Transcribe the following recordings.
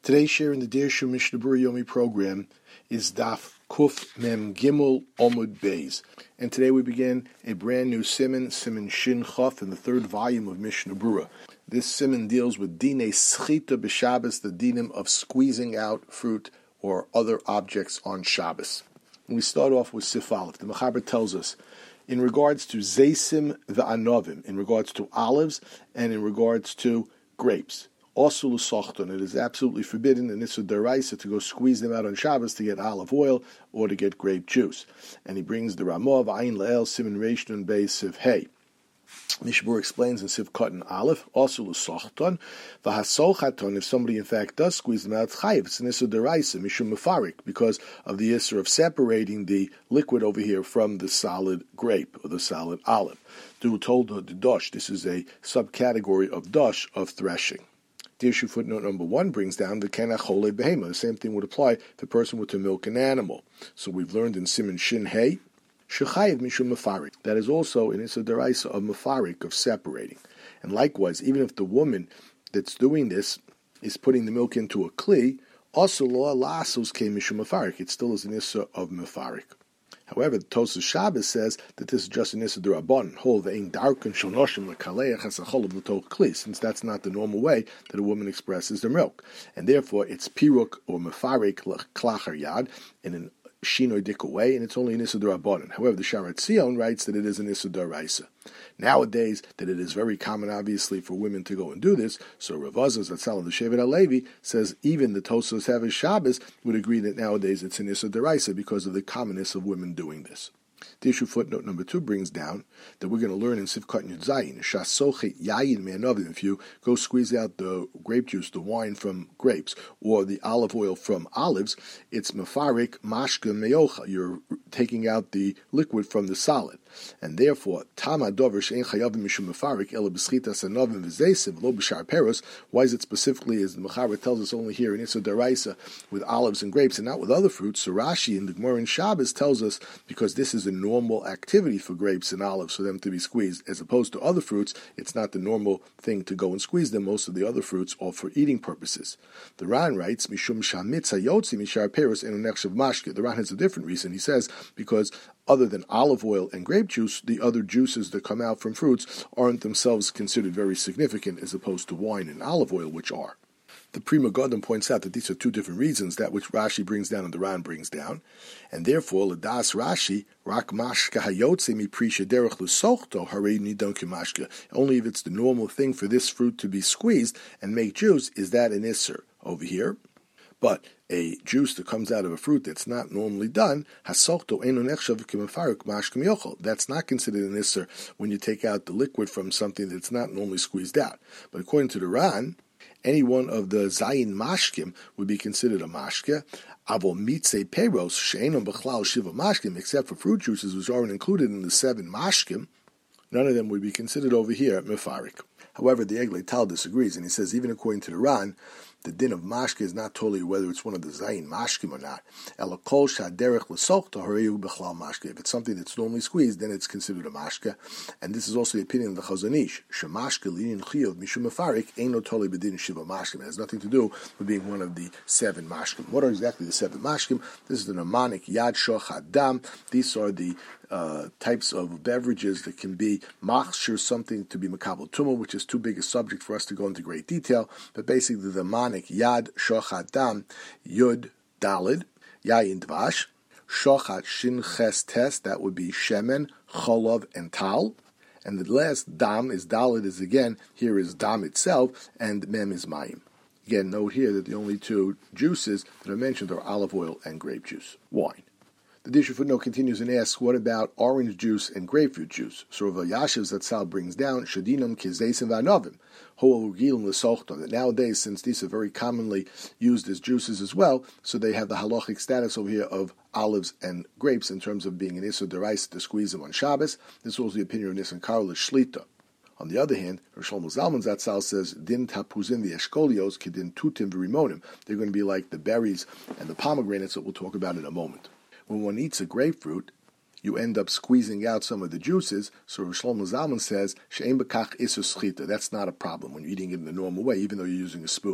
Today's share in the Dirshu Mishnah Berurah Yomi program is Daf Kuf Mem Gimel Omud Beis. And today we begin a brand new Siman Shin Chaf, in the third volume of Mishnah Berurah. This Siman deals with Dinei Schita b'Shabbos, the dinim of squeezing out fruit or other objects on Shabbos. And we start off with Sif Aleph. The Mechaber tells us, in regards to Zaysim v'Anovim, in regards to olives and in regards to grapes, also l'sochton, it is absolutely forbidden in Issa Deraisa to go squeeze them out on Shabbos to get olive oil or to get grape juice. And he brings the Ramah of Ayin La'el Siman Reish Nun Beis Siv Hey. Mishnah Berurah explains in Siv Katan Aleph, also l'sochton, v'hasolchaton, if somebody in fact does squeeze them out, chayiv, it's an Issa Deraisa, mishum mefarik, because of the Issa of separating the liquid over here from the solid grape or the solid olive. Du told the dosh, this is a subcategory of dosh of threshing. Dirshu footnote number 1 brings down the kenachole behema. The same thing would apply to the person with to milk an animal. So we've learned in Siman Shin Hey, shechayiv mishum mefarik. That is also in Issa Deraisa of mefarik, of separating. And likewise, even if the woman that's doing this is putting the milk into a kli, also lo lasos ke mishum mefarik. It still is an Issa of mefarik. However, the Tosas Shabbos says that this is just an Issa D'Rabbanan, hol ve'ein darken shonoshim lekaleach hasachol v'toch kli, since that's not the normal way that a woman expresses their milk, and therefore it's piruk or mefarik klachar yad in an shinoy dik way, and it's only an Issa D'Rabbanan. However, the Sharat Tzion writes that it is an Issa D'Oraisa. Nowadays, that it is very common, obviously, for women to go and do this, so Rav Azaz Zatzal of the Shevet HaLevi says even the Tosas Havish Shabbos would agree that nowadays it's an Issa D'Oraisa because of the commonness of women doing this. The issue footnote number 2 brings down that we're going to learn in Sivkat Yud Zayin, Shasoche Yayin Me'anovim, if you go squeeze out the grape juice, the wine from grapes, or the olive oil from olives, it's Mefarik Mashka Meocha. You're taking out the liquid from the solid. And therefore, Tama Dover She'en Chayavim Mishum Mefarik Ela B'Schitas Anovim V'Zeisim Lo B'Shar Peros. Why is it specifically, as the Mechaber tells us only here in Issa Deraisa, with olives and grapes and not with other fruits? So Rashi in the Gemara in Shabbos tells us because this is a normal activity for grapes and olives for them to be squeezed, as opposed to other fruits, it's not the normal thing to go and squeeze them. Most of the other fruits are for eating purposes. The Ran writes, Mishum Shamitz Hayotzi Mishar Peros Enu Nechshav Mashke. The Ran has a different reason. He says because other than olive oil and grape juice, the other juices that come out from fruits aren't themselves considered very significant as opposed to wine and olive oil, which are. The Pri Megadim points out that these are two different reasons, that which Rashi brings down and the Ran brings down, and therefore, L'das Rashi, Rak Mashka Hayotze Mi Prisha Derech L'Sochto Harei Nidon Kimashka. Only if it's the normal thing for this fruit to be squeezed and make juice, is that an Isser over here. But a juice that comes out of a fruit that's not normally done, Hasochto Eno Nechshav Kimafaruk Mashka Miyochel. That's not considered an Isser when you take out the liquid from something that's not normally squeezed out. But according to the Ran, any one of the Zayin Mashkim would be considered a Mashke. Avo Mitze Peros, She'enon B'chlal Shiva Mashkim, except for fruit juices which aren't included in the 7 Mashkim, none of them would be considered over here Mefarik. However, the Eglei Tal disagrees, and he says even according to the Ran, the din of mashke is not totally whether it's one of the zayin mashkim or not. Elakol shaderech l'sochta hareyu b'chlal mashke. If it's something that's normally squeezed, then it's considered a mashke. And this is also the opinion of the Chazon Ish. Shemashke li'in chiyov mishum mefarik eino totally b'din shiva mashkim. It has nothing to do with being one of the 7 mashkim. What are exactly the 7 mashkim? This is the Namanik Yad Shoch Dam. These are the types of beverages that can be machshir, something to be makabel tumah, which is too big a subject for us to go into great detail. But basically, the manik yad shochat dam yud dalid yayin dvash shochat shin ches tes, that would be shemen, cholov, and tal. And the last dam is dalid, is again here is dam itself, and mem is mayim. Again, note here that the only 2 juices that are mentioned are olive oil and grape juice, wine. The Dirshu footnote continues and asks, what about orange juice and grapefruit juice? So Rav Yashiv Zatzal brings down, Shadinam Kizeisim V'Anovim, Ho'el Gilim L'Sochto, that nowadays, since these are very commonly used as juices as well, so they have the halachic status over here of olives and grapes in terms of being an Issa D'Oraisa to squeeze them on Shabbos. This was the opinion of Nisan Karol Shlita. On the other hand, Rosh Shlomo Zalman Zatzal says, Din tapuzim v'eshkolios kedin tutim v'rimonim. They're going to be like the berries and the pomegranates that we'll talk about in a moment. When one eats a grapefruit, you end up squeezing out some of the juices. So Rosh Shlomo Zalman says, She'en b'kach isus schita. That's not a problem when you're eating it in the normal way, even though you're using a spoon.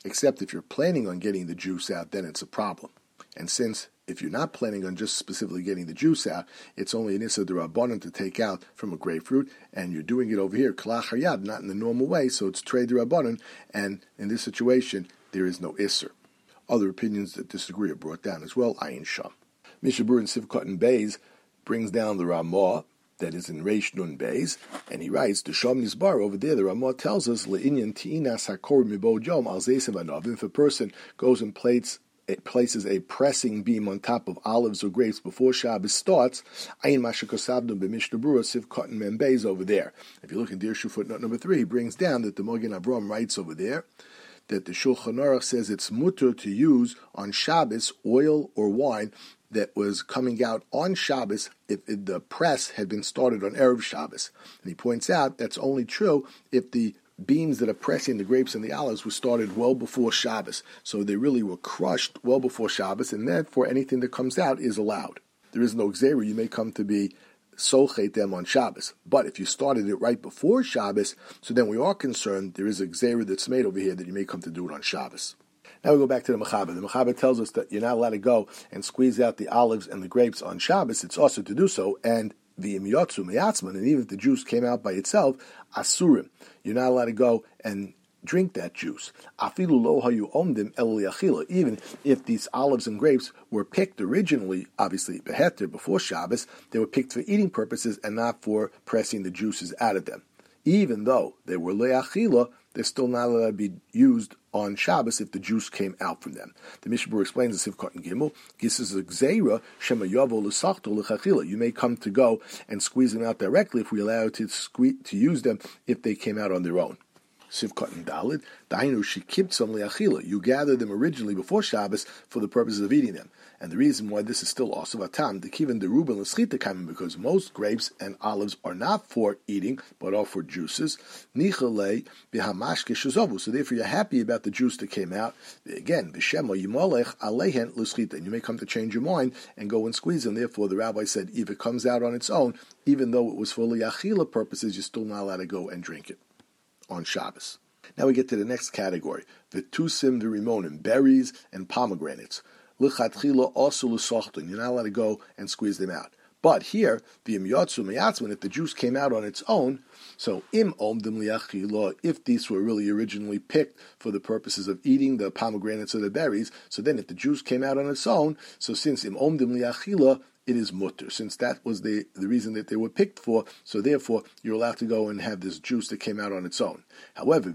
except if you're planning on getting the juice out, then it's a problem. And since if you're not planning on just specifically getting the juice out, it's only an issa d'rabbanan to take out from a grapefruit, and you're doing it over here, k'lach hayad, not in the normal way, so it's trei d'rabbanan, and in this situation, there is no isser. Other opinions that disagree are brought down as well, ayin sham. Mishnah Berurah in Sivkot and Beis brings down the Ramah, that is in Reish Nun Beis, and he writes, the Shom Nizbar over there, the Ramah tells us, le'inyan ti'inas hakor mibo jom al zeisim v'anavim, if a person goes and places a pressing beam on top of olives or grapes before Shabbos starts, ayin mashakosabnu b'Mishnah Berurah Sivkot and Mem Beis over there. If you look in Dirshu footnote number 3, he brings down that the Mogen Avraham writes over there, that the Shulchan Aruch says it's mutter to use on Shabbos oil or wine that was coming out on Shabbos if the press had been started on Erev Shabbos. And he points out that's only true if the beams that are pressing the grapes and the olives were started well before Shabbos. So they really were crushed well before Shabbos, and therefore anything that comes out is allowed. There is no gzeira. You may come to be solchet them on Shabbos. But if you started it right before Shabbos, so then we are concerned there is a gzeira that's made over here that you may come to do it on Shabbos. Now we go back to the Mechaber. The Mechaber tells us that you're not allowed to go and squeeze out the olives and the grapes on Shabbos. It's also to do so, and the imyotzu meyatzman, and even if the juice came out by itself, asurim. You're not allowed to go and drink that juice. Afilu lo hayu omdim el liachila. Even if these olives and grapes were picked originally, obviously beheter before Shabbos, they were picked for eating purposes and not for pressing the juices out of them. Even though they were leachila, they're still not allowed to be used on Shabbos if the juice came out from them. The Mishnah Berurah explains in Sivkot and Gimel, this is a gzeira shema yavo l'sachto l'chachila. You may come to go and squeeze them out directly if we allow you to use them if they came out on their own. Sivkot and Dalid, dainu shekibtzam le'achila. You gathered them originally before Shabbos for the purposes of eating them. And the reason why this is still also vatam, the kivan deruben l'schita kamen, because most grapes and olives are not for eating, but are for juices. Nichalei b'hamashke shazovu. So therefore you're happy about the juice that came out. Again, v'shema yimolech alehen l'schita. And you may come to change your mind and go and squeeze them. Therefore the rabbi said, if it comes out on its own, even though it was for liachila purposes, you're still not allowed to go and drink it on Shabbos. Now we get to the next category, the tusim v'rimonim, berries and pomegranates. L'chatchila also l'sochton, you're not allowed to go and squeeze them out. But here, the imyotzu meyatzman, if the juice came out on its own, so im omdim liachila, if these were really originally picked for the purposes of eating the pomegranates or the berries, so then if the juice came out on its own, so since im omdim liachila, it is mutter, since that was the reason that they were picked for, so therefore you're allowed to go and have this juice that came out on its own. However,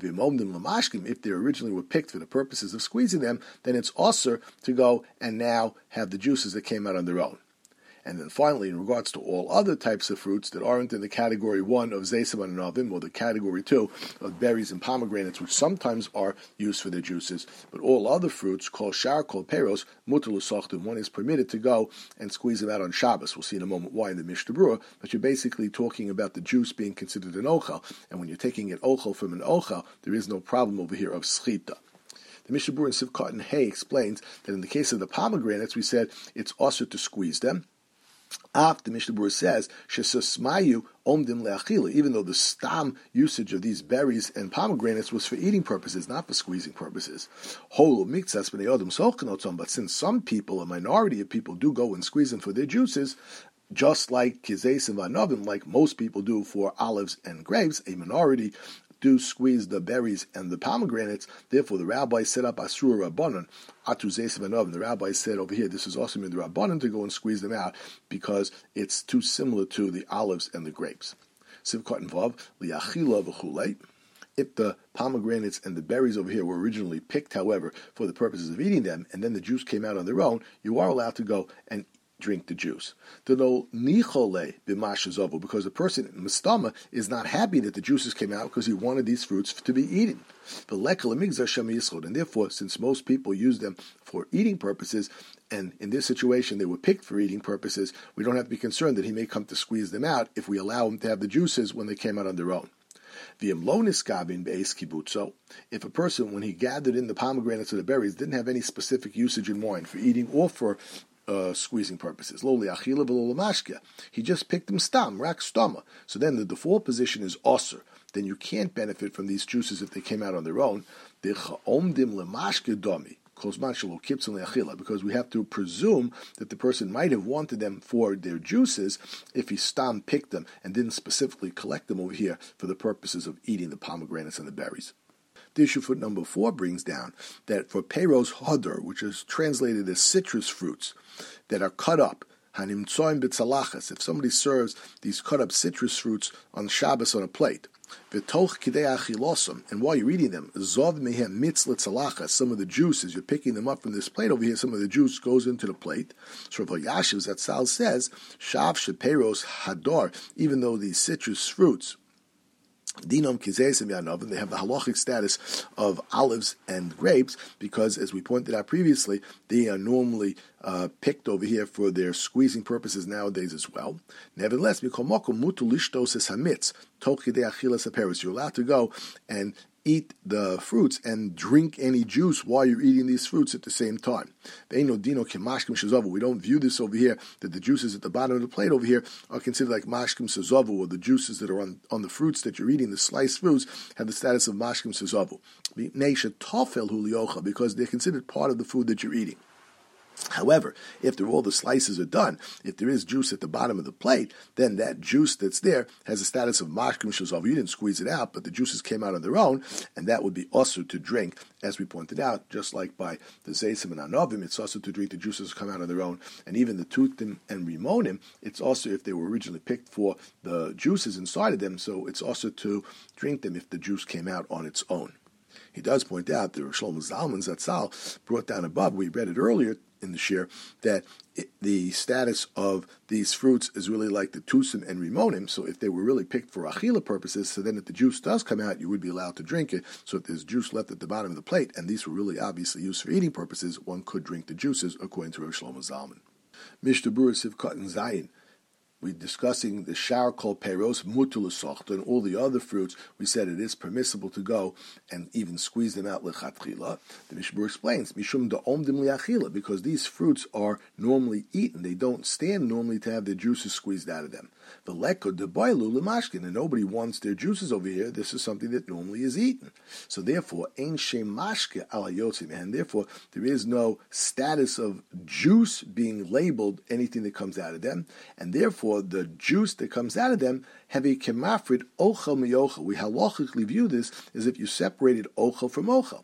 if they originally were picked for the purposes of squeezing them, then it's also to go and now have the juices that came out on their own. And then finally, in regards to all other types of fruits that aren't in the category 1 of Zeisim and Anavim, or the category 2 of berries and pomegranates, which sometimes are used for their juices, but all other fruits, called shar, called peros, mutar l'sochtim, one is permitted to go and squeeze them out on Shabbos. We'll see in a moment why in the Mishnah Berurah, but you're basically talking about the juice being considered an ochel, and when you're taking an ochel from an ochel, there is no problem over here of schita. The Mishnah Berurah in Sivkot and Hay explains that in the case of the pomegranates, we said it's also to squeeze them. The Mishnah Berurah says, Shesasmayu omdim leachila, even though the stam usage of these berries and pomegranates was for eating purposes, not for squeezing purposes. But since some people, a minority of people, do go and squeeze them for their juices, just like kizes and vanavim, like most people do for olives and grapes, a minority do squeeze the berries and the pomegranates. Therefore, the rabbi set up asura rabbanon atu zeis v'novim. The rabbi said over here, this is also in the rabbanon to go and squeeze them out because it's too similar to the olives and the grapes. Sivkot and vav liachila v'chulei. If the pomegranates and the berries over here were originally picked, however, for the purposes of eating them, and then the juice came out on their own, you are allowed to go and drink the juice. Because the person in Mistama is not happy that the juices came out because he wanted these fruits to be eaten. And therefore, since most people use them for eating purposes, and in this situation they were picked for eating purposes, we don't have to be concerned that he may come to squeeze them out if we allow him to have the juices when they came out on their own. If a person, when he gathered in the pomegranates or the berries, didn't have any specific usage in mind for eating or for squeezing purposes, he just picked them stam, rak stoma. So then the default position is osir. Then you can't benefit from these juices if they came out on their own. because we have to presume that the person might have wanted them for their juices if he stam picked them and didn't specifically collect them over here for the purposes of eating the pomegranates and the berries. The issue foot number 4 brings down that for Peiros Hodor, which is translated as citrus fruits that are cut up, if somebody serves these cut up citrus fruits on Shabbos on a plate, and while you're eating them, some of the juices, you're picking them up from this plate over here, some of the juice goes into the plate. So Rav Yashiv Zatzal says, Shav Shepeiros Hador, even though these citrus fruits, Dinom Kizesim Yanov, they have the halachic status of olives and grapes because, as we pointed out previously, they are normally picked over here for their squeezing purposes nowadays as well. Nevertheless, you're allowed to go and eat the fruits and drink any juice while you're eating these fruits at the same time. We don't view this over here, that the juices at the bottom of the plate over here are considered like mashkim sezavu, or the juices that are on the fruits that you're eating, the sliced fruits, have the status of mashkim sezavu. Because they're considered part of the food that you're eating. However, after all the slices are done, if there is juice at the bottom of the plate, then that juice that's there has the status of mashkim shazav. You didn't squeeze it out, but the juices came out on their own, and that would be also to drink, as we pointed out, just like by the zaysim and anovim, it's also to drink the juices come out on their own, and even the tutim and rimonim, it's also if they were originally picked for the juices inside of them, so it's also to drink them if the juice came out on its own. He does point out that Shlomo Zalman Zatzal brought down above, we read it earlier in the shir, that the status of these fruits is really like the tusim and rimonim, so if they were really picked for achila purposes, so then if the juice does come out, you would be allowed to drink it. So if there's juice left at the bottom of the plate, and these were really obviously used for eating purposes, one could drink the juices according to Rav Shlomo Zalman. Mishnah Berurah Sivkot and Zayin. We're discussing the shar kol peiros mutul l'socht, and all the other fruits. We said it is permissible to go and even squeeze them out lechatchila. The Mishnah explains mishum da'omdim liachila, because these fruits are normally eaten. They don't stand normally to have their juices squeezed out of them. V'leko debaylu l'mashkin, and nobody wants their juices over here. This is something that normally is eaten. So therefore, ein shem mashke ala yotzim, and therefore there is no status of juice being labeled anything that comes out of them, and therefore the juice that comes out of them have a kemafrid ochel miyochel. We halachically view this as if you separated ochel from ochel.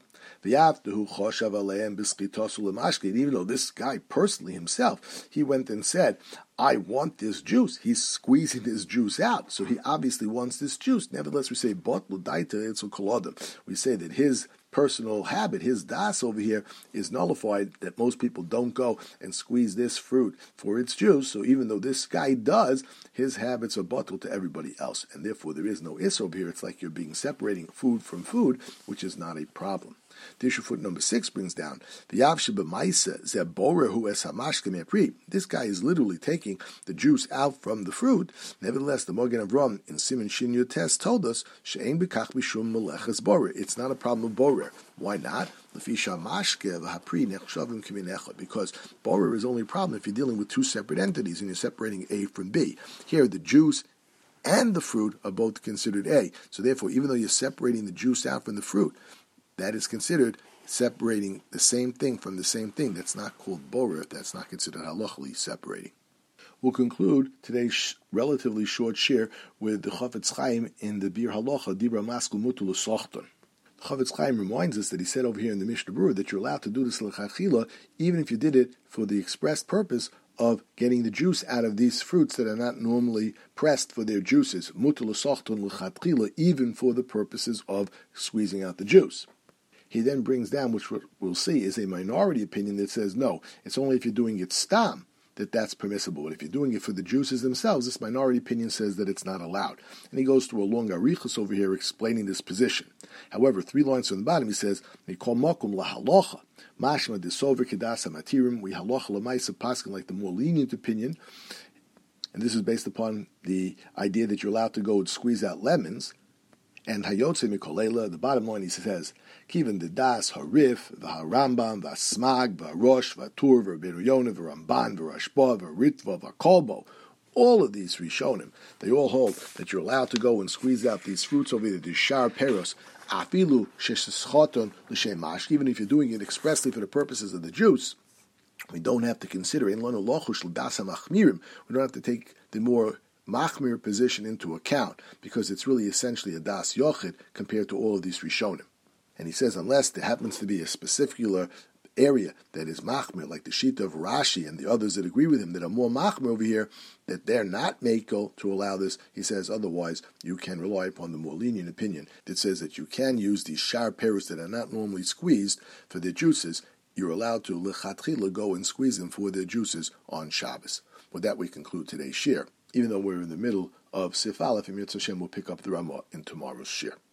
Even though this guy personally himself, he went and said, I want this juice. He's squeezing his juice out, so he obviously wants this juice. Nevertheless, we say, we say that his personal habit, his das over here, is nullified, that most people don't go and squeeze this fruit for its juice. So even though this guy does, his habits are bottled to everybody else, and therefore there is no is over here. It's like you're separating food from food, which is not a problem. The issue foot number 6 brings down the Yavshe b'maisa zebore hu es hamashke me'pri. This guy is literally taking the juice out from the fruit. Nevertheless, the Magen Avraham in Siman Shin Yotes told us she'ein b'kach b'shum meleches borer. It's not a problem of borer. Why not? Because borer is only a problem if you're dealing with two separate entities and you're separating A from B. Here, the juice and the fruit are both considered A. So therefore, even though you're separating the juice out from the fruit, that is considered separating the same thing from the same thing. That's not called borer. That's not considered halachically separating. We'll conclude today's relatively short shir with the Chafetz Chaim in the Bir Halacha, Dibra Maskul Mutul Sochton. The Chafetz Chaim reminds us that he said over here in the Mishnah Berurah that you're allowed to do this l'chachila even if you did it for the express purpose of getting the juice out of these fruits that are not normally pressed for their juices. Mutul Sochton l'chachila, even for the purposes of squeezing out the juice. He then brings down, which we'll see, is a minority opinion that says, no, it's only if you're doing it stam that's permissible. But if you're doing it for the juices themselves, this minority opinion says that it's not allowed. And he goes through a long arichus over here explaining this position. However, 3 lines from the bottom, he says, Mikol makom lahalocha, mashma desover kedasa matirim, we halocha lemaisa paskin, like the more lenient opinion. And this is based upon the idea that you're allowed to go and squeeze out lemons. And Hayotze Mikolela, the bottom line, he says, Kivan the Das, Harif, Vaharambam, Vasmag, Varosh, Vatur, Vaberuyona, Varamban, Varashba, Varitva, Vakolbo. All of these Rishonim, they all hold that you're allowed to go and squeeze out these fruits over there, these Shar Peros, Afilu sheschoton l'shem mashke, even if you're doing it expressly for the purposes of the juice, we don't have to consider in lanu lochush l'dasa machmirim. We don't have to take the more machmir position into account, because it's really essentially a das yochid compared to all of these rishonim. And he says, unless there happens to be a specific area that is machmir, like the shita of Rashi and the others that agree with him that are more machmir over here, that they're not makel to allow this, he says, otherwise you can rely upon the more lenient opinion that says that you can use these shar perus that are not normally squeezed for their juices. You're allowed to lechatchila go and squeeze them for their juices on Shabbos. With that, we conclude today's shir. Even though we're in the middle of Sif Aleph, Yirtzeh Hashem will pick up the Ramah in tomorrow's shir.